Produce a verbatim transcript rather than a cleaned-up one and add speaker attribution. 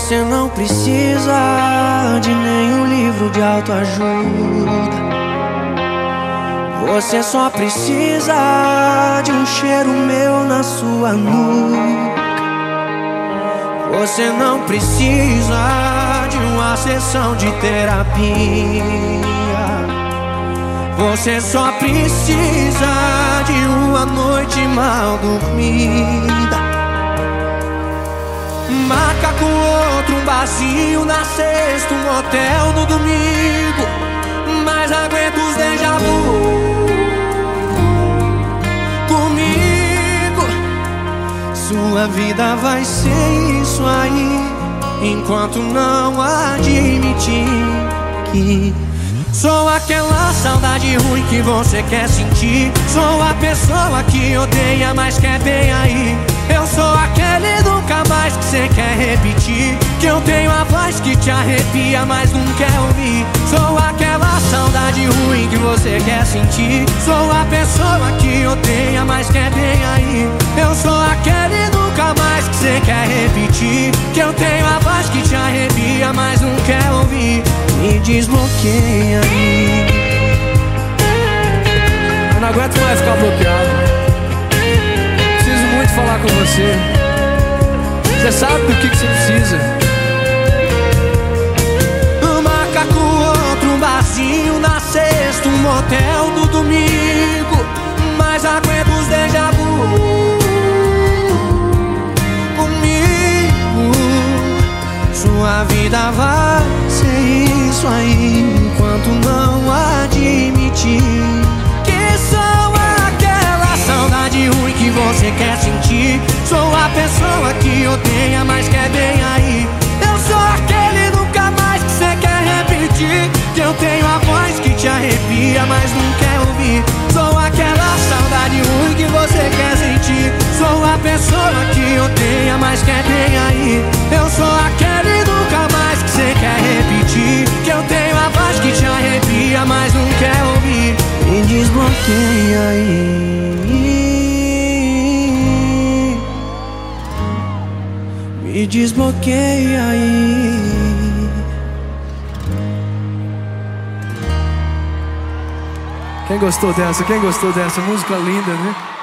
Speaker 1: Você não precisa de nenhum livro de autoajuda. Você só precisa de um cheiro meu na sua nuca. Você não precisa de uma sessão de terapia. Você só precisa de uma noite mal dormida. Marca com outro um barzinho na sexta, um motel no domingo, mas aguenta os déjà vu comigo. Sua vida vai ser isso aí, enquanto não admitir que sou aquela saudade ruim que você quer sentir. Sou a pessoa que odeia, mas quer bem aí. Eu sou aquele nunca mais que você quer repetir, que eu tenho a voz que te arrepia, mas não quer ouvir. Sou aquela saudade ruim que você quer sentir. Sou a pessoa que odeia, mas quer bem aí. Eu sou aquele nunca mais que você quer repetir, que eu tenho a voz que te arrepia, mas não quer ouvir. Me desbloqueia aí.
Speaker 2: Eu não aguento mais ficar bloqueado. Preciso muito falar com você. Você sabe do que, que você precisa.
Speaker 1: Marca com outro um barzinho na sexta, um motel no domingo, mas aguenta os déjà vu comigo. Sua vida vai ser isso aí, enquanto não admitir que sou aquela saudade ruim que você quer sentir. Sou a pessoa que odeia, mas quer bem aí. Eu sou aquele nunca mais que você quer repetir, que eu tenho a voz que te arrepia, mas não quer ouvir. Sou aquela saudade ruim que você quer sentir. Sou a pessoa que odeia, mas quer bem aí. Eu sou aquele nunca mais que você quer repetir, que eu tenho a voz que te arrepia, mas não quer ouvir. Me desbloqueia aí. Me desbloqueia aí.
Speaker 2: Quem gostou dessa? Quem gostou dessa? Música linda, né?